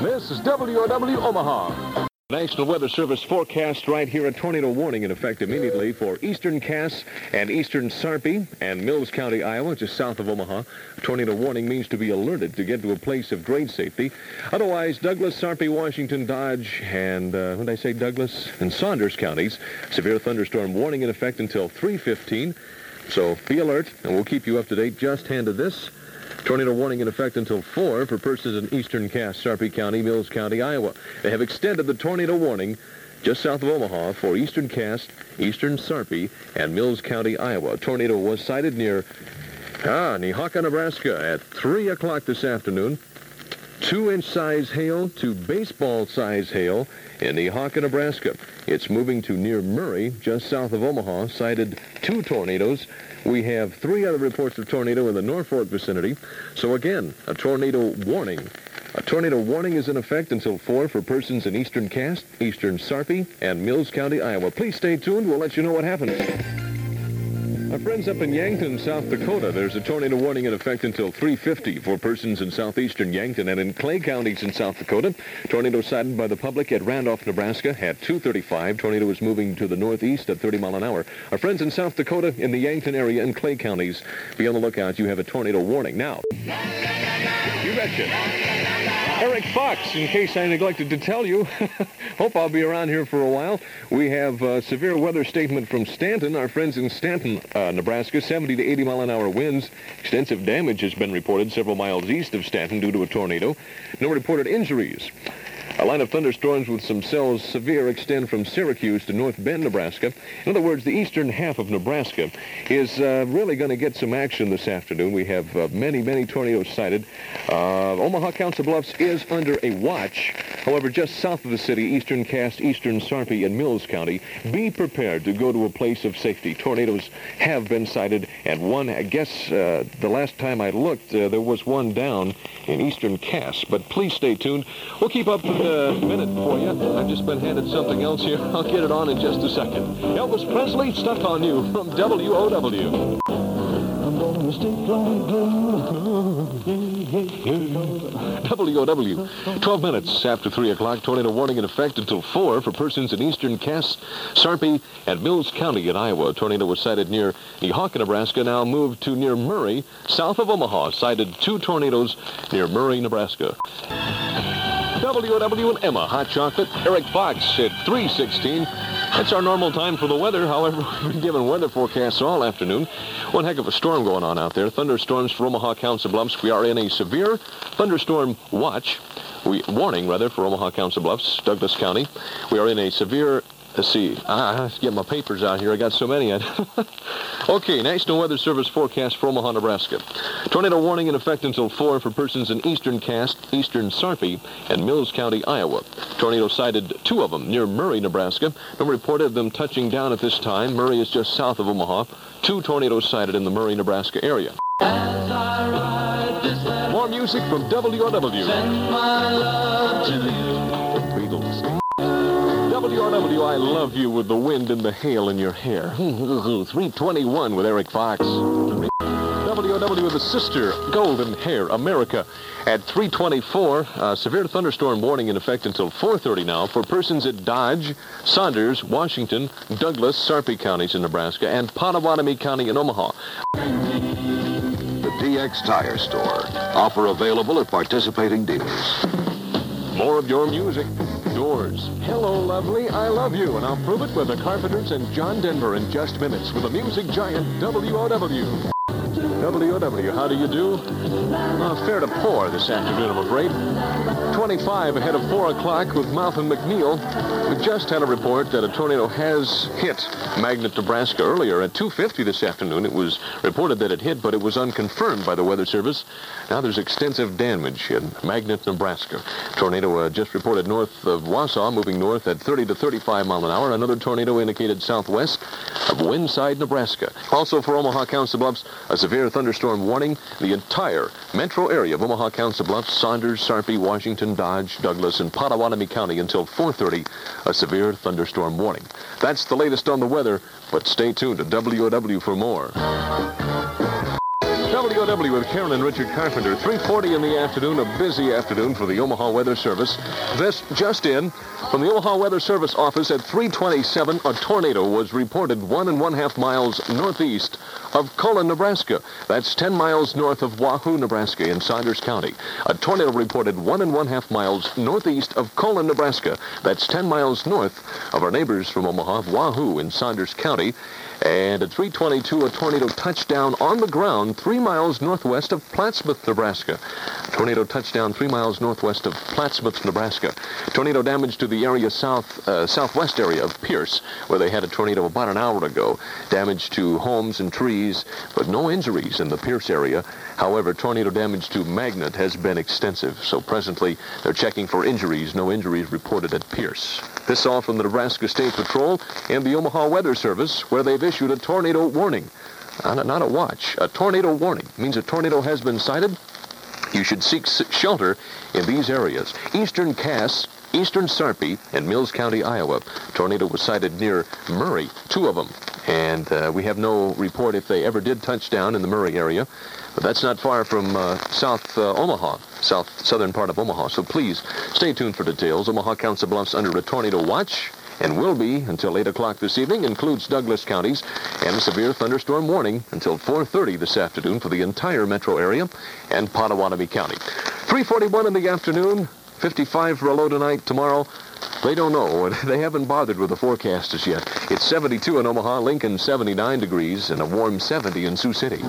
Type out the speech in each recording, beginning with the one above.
This is WOW Omaha. National Weather Service forecast right here, a tornado warning in effect immediately for eastern Cass and eastern Sarpy and Mills County, Iowa, just south of Omaha. A tornado warning means to be alerted to get to a place of great safety. Otherwise, Douglas, Sarpy, Washington, Dodge, and, what did I say, Douglas and Saunders counties. Severe thunderstorm warning in effect until 3:15. So be alert, and we'll keep you up to date. Just handed this. Tornado warning in effect until 4 for persons in eastern Cass, Sarpy County, Mills County, Iowa. They have extended the tornado warning just south of Omaha for eastern Cass, eastern Sarpy, and Mills County, Iowa. A tornado was sighted near Nehawka, Nebraska at 3 o'clock this afternoon. 2-inch size hail to baseball size hail in Nehawka, Nebraska. It's moving to near Murray, just south of Omaha. Sighted 2 tornadoes. We have 3 other reports of tornado in the Norfolk vicinity. So again, a tornado warning. A tornado warning is in effect until 4 for persons in eastern Cass, eastern Sarpy, and Mills County, Iowa. Please stay tuned. We'll let you know what happens. Our friends up in Yankton, South Dakota, there's a tornado warning in effect until 3:50 for persons in southeastern Yankton and in Clay counties in South Dakota. Tornado sighted by the public at Randolph, Nebraska at 2:35. Tornado is moving to the northeast at 30 miles an hour. Our friends in South Dakota in the Yankton area and Clay counties, be on the lookout. You have a tornado warning. Now, you betcha. Eric Fox, in case I neglected to tell you, hope I'll be around here for a while. We have a severe weather statement from Stanton. Our friends in Stanton, Nebraska, 70 to 80 mile an hour winds. Extensive damage has been reported several miles east of Stanton due to a tornado. No reported injuries. A line of thunderstorms with some cells severe extend from Syracuse to North Bend, Nebraska. In other words, the eastern half of Nebraska is really going to get some action this afternoon. We have many tornadoes sighted. Omaha Council Bluffs is under a watch. However, just south of the city, eastern Cass, eastern Sarpy, and Mills County, be prepared to go to a place of safety. Tornadoes have been sighted, and one, I guess, the last time I looked, there was one down in eastern Cass. But please stay tuned. We'll keep up with the minute for you. I've just been handed something else here. I'll get it on in just a second. Elvis Presley, Stuck on You from WOW. WOW. 12 minutes after 3 o'clock. Tornado warning in effect until 4 for persons in eastern Cass, Sarpy, and Mills County in Iowa. A tornado was sighted near Nehawka, Nebraska. Now moved to near Murray, south of Omaha. Sighted 2 tornadoes near Murray, Nebraska. WOW and Emma, hot chocolate. Eric Fox at 3:16. That's our normal time for the weather. However, we've been given weather forecasts all afternoon. One heck of a storm going on out there. Thunderstorms for Omaha Council Bluffs. We are in a severe thunderstorm warning for Omaha Council Bluffs, Douglas County. We are in a severe... Let's see. I have to get my papers out here. I got so many. Okay, National Weather Service forecast for Omaha, Nebraska. Tornado warning in effect until 4 for persons in eastern Cass, eastern Sarpy, and Mills County, Iowa. Tornado sighted 2 of them near Murray, Nebraska. No reported of them touching down at this time. Murray is just south of Omaha. 2 tornadoes sighted in the Murray, Nebraska area. More music from WOW. Send my love to you. Beatles. WOW, I love you with the wind and the hail in your hair. 3:21 with Eric Fox. WOW with the Sister Golden Hair America at 3:24. Severe thunderstorm warning in effect until 4:30 now for persons at Dodge, Saunders, Washington, Douglas, Sarpy counties in Nebraska, and Pottawatomie County in Omaha. The DX Tire Store. Offer available at participating dealers. More of your music. Doors. Hello, lovely. I love you. And I'll prove it with the Carpenters and John Denver in just minutes with the music giant WOW. WOW, how do you do? Fair to poor this afternoon, I'm afraid. 25 ahead of 4 o'clock with Mouth and McNeil. We just had a report that a tornado has hit Magnet, Nebraska earlier at 2:50 this afternoon. It was reported that it hit, but it was unconfirmed by the Weather Service. Now there's extensive damage in Magnet, Nebraska. Tornado just reported north of Wausau, moving north at 30 to 35 miles an hour. Another tornado indicated southwest of Windside, Nebraska. Also for Omaha Council Bluffs, a severe thunderstorm warning. The entire metro area of Omaha Council Bluffs, Saunders, Sarpy, Washington, Dodge, Douglas, and Pottawatomie County until 4:30, a severe thunderstorm warning. That's the latest on the weather, but stay tuned to WOW for more. WOW WOW with Karen and Richard Carpenter. 3:40 in the afternoon, a busy afternoon for the Omaha Weather Service. This just in, from the Omaha Weather Service office at 3:27, a tornado was reported 1 1/2 miles northeast of Colon, Nebraska. That's 10 miles north of Wahoo, Nebraska in Saunders County. A tornado reported 1 1/2 miles northeast of Colon, Nebraska. That's 10 miles north of our neighbors from Omaha, of Wahoo in Saunders County. And at 3:22, a tornado touched down on the ground 3 miles northwest of Plattsmouth, Nebraska. Tornado touched down 3 miles northwest of Plattsmouth, Nebraska. Tornado damage to the area southwest area of Pierce, where they had a tornado about an hour ago. Damage to homes and trees, but no injuries in the Pierce area. However, tornado damage to Magnet has been extensive. So presently, they're checking for injuries. No injuries reported at Pierce. This all from the Nebraska State Patrol and the Omaha Weather Service, where they've issued a tornado warning. Not a watch. A tornado warning means a tornado has been sighted. You should seek shelter in these areas: Eastern Cass, Eastern Sarpy, and Mills County, Iowa. Tornado was sighted near Murray, 2 of them. And we have no report if they ever did touch down in the Murray area. But that's not far from Omaha, southern part of Omaha. So please stay tuned for details. Omaha Council Bluffs under a tornado watch, and will be until 8 o'clock this evening, includes Douglas counties, and a severe thunderstorm warning until 4:30 this afternoon for the entire metro area and Potawatomi County. 3:41 in the afternoon, 55 for a low tonight. Tomorrow, they don't know. They haven't bothered with the forecast as yet. It's 72 in Omaha, Lincoln 79 degrees, and a warm 70 in Sioux City.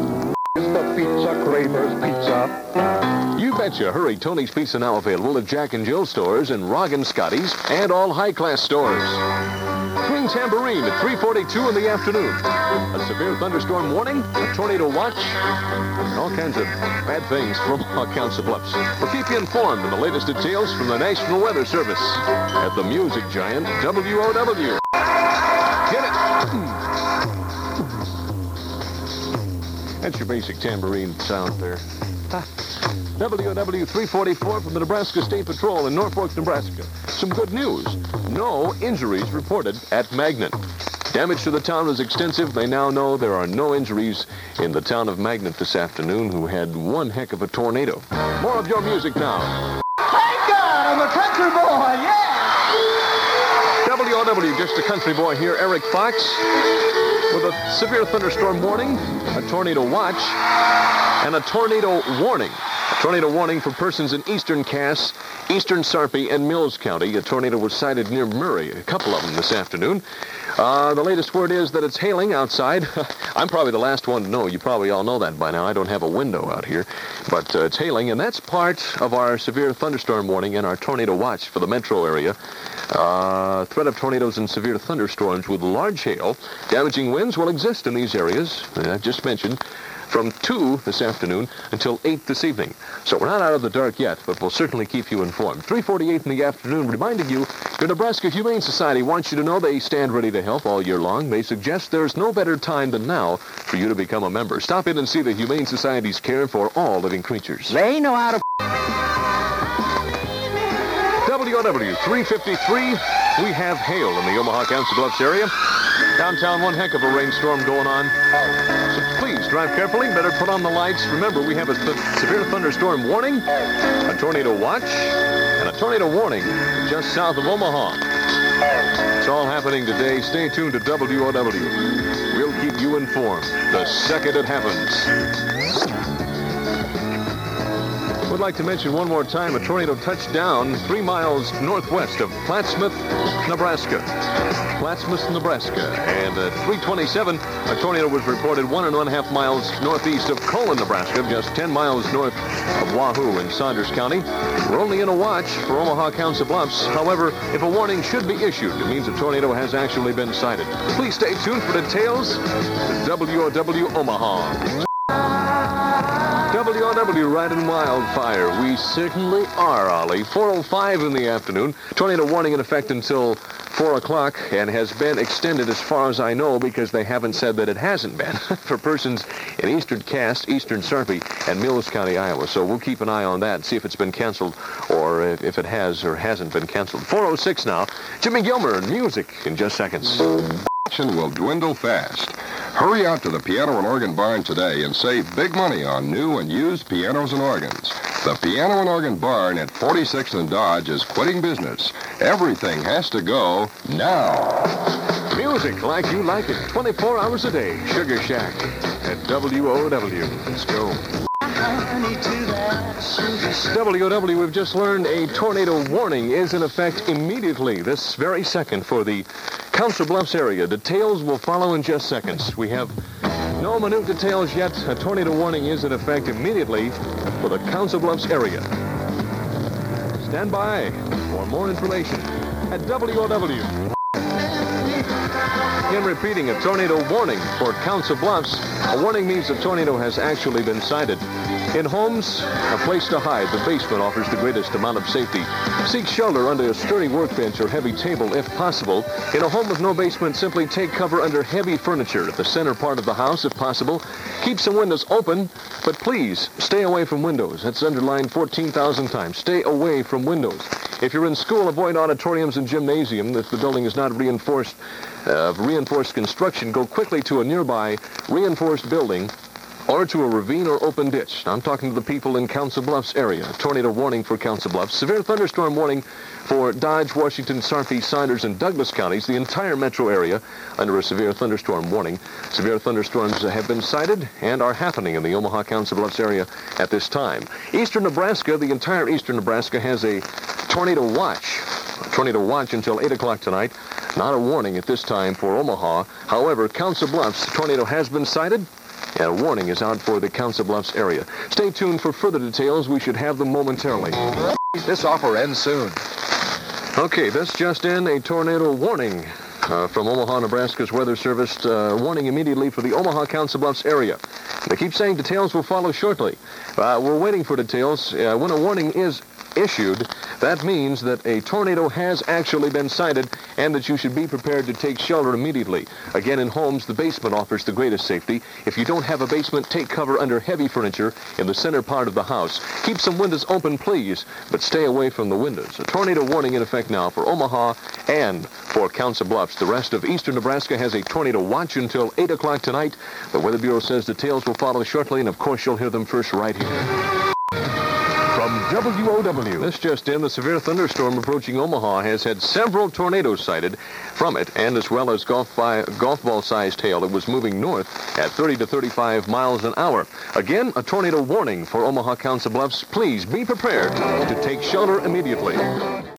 The Pizza Kramer's Pizza. You betcha. Hurry, Tony's Pizza now available at Jack and Jill stores and Roggen Scotty's and all high-class stores. Green Tambourine at 3:42 in the afternoon. A severe thunderstorm warning, a tornado watch, and all kinds of bad things from Omaha Council Bluffs. We'll keep you informed on the latest details from the National Weather Service at the music giant WOW. Get it! That's your basic tambourine sound there. WOW 344 from the Nebraska State Patrol in Norfolk, Nebraska. Some good news. No injuries reported at Magnet. Damage to the town was extensive. They now know there are no injuries in the town of Magnet this afternoon, who had one heck of a tornado. More of your music now. Thank God, I'm a country boy, yeah! WOW, just a country boy here, Eric Fox, with a severe thunderstorm warning, a tornado watch, and a tornado warning. A tornado warning for persons in Eastern Cass, Eastern Sarpy, and Mills County. A tornado was sighted near Murray, a couple of them this afternoon. The latest word is that it's hailing outside. I'm probably the last one to know. You probably all know that by now. I don't have a window out here. But it's hailing, and that's part of our severe thunderstorm warning and our tornado watch for the metro area. Threat of tornadoes and severe thunderstorms with large hail. Damaging winds will exist in these areas, I've just mentioned, from 2 this afternoon until 8 this evening. So we're not out of the dark yet, but we'll certainly keep you informed. 3:48 in the afternoon, reminding you, your Nebraska Humane Society wants you to know they stand ready to help all year long. They suggest there's no better time than now for you to become a member. Stop in and see the Humane Society's care for all living creatures. They know how to... WOW 353, we have hail in the Omaha Council Bluffs area. Downtown, one heck of a rainstorm going on. So please drive carefully. Better put on the lights. Remember, we have a severe thunderstorm warning, a tornado watch, and a tornado warning just south of Omaha. It's all happening today. Stay tuned to WOW. We'll keep you informed the second it happens. Would like to mention one more time, a tornado touched down 3 miles northwest of Plattsmouth, Nebraska. Plattsmouth, Nebraska. And at 3:27, a tornado was reported 1 1/2 miles northeast of Colon, Nebraska, just 10 miles north of Wahoo in Saunders County. We're only in a watch for Omaha Council Bluffs. However, if a warning should be issued, it means a tornado has actually been sighted. Please stay tuned for details. WOW Omaha. WOW riding wildfire. We certainly are, Ollie. 4:05 in the afternoon. Tornado warning in effect until 4 o'clock and has been extended as far as I know, because they haven't said that it hasn't been, for persons in Eastern Cass, Eastern Sarpy, and Mills County, Iowa. So we'll keep an eye on that and see if it's been canceled or if it has or hasn't been canceled. 4:06 now. Jimmy Gilmer and music in just seconds. action will dwindle fast. Hurry out to the Piano and Organ Barn today and save big money on new and used pianos and organs. The Piano and Organ Barn at 46th and Dodge is quitting business. Everything has to go now. Music like you like it, 24 hours a day. Sugar Shack at WOW. Let's go. WOW, we've just learned a tornado warning is in effect immediately, this very second, for the Council Bluffs area. Details will follow in just seconds. We have no minute details yet. A tornado warning is in effect immediately for the Council Bluffs area. Stand by for more information at WOW. Again, repeating, a tornado warning for Council Bluffs. A warning means a tornado has actually been sighted. In homes, a place to hide. The basement offers the greatest amount of safety. Seek shelter under a sturdy workbench or heavy table if possible. In a home with no basement, simply take cover under heavy furniture at the center part of the house if possible. Keep some windows open, but please stay away from windows. That's underlined 14,000 times. Stay away from windows. If you're in school, avoid auditoriums and gymnasium. If the building is not reinforced construction, go quickly to a nearby reinforced building or to a ravine or open ditch. I'm talking to the people in Council Bluffs area. Tornado warning for Council Bluffs. Severe thunderstorm warning for Dodge, Washington, Sarpy, Saunders, and Douglas counties. The entire metro area under a severe thunderstorm warning. Severe thunderstorms have been sighted and are happening in the Omaha Council Bluffs area at this time. Eastern Nebraska, the entire eastern Nebraska has a tornado watch. A tornado watch until 8 o'clock tonight. Not a warning at this time for Omaha. However, Council Bluffs, the tornado has been sighted, and a warning is out for the Council Bluffs area. Stay tuned for further details. We should have them momentarily. This offer ends soon. Okay, this just in, a tornado warning from Omaha, Nebraska's Weather Service. Warning immediately for the Omaha Council Bluffs area. They keep saying details will follow shortly. We're waiting for details. When a warning is issued, that means that a tornado has actually been sighted and that you should be prepared to take shelter immediately. Again, in homes, the basement offers the greatest safety. If you don't have a basement, take cover under heavy furniture in the center part of the house. Keep some windows open, please, but stay away from the windows. A tornado warning in effect now for Omaha and for Council Bluffs. The rest of eastern Nebraska has a tornado watch until 8 o'clock tonight. The Weather Bureau says details will follow shortly, and of course you'll hear them first right here. From WOW, this just in, the severe thunderstorm approaching Omaha has had several tornadoes sighted from it, and as well as golf ball-sized hail that was moving north at 30 to 35 miles an hour. Again, a tornado warning for Omaha Council Bluffs. Please be prepared to take shelter immediately.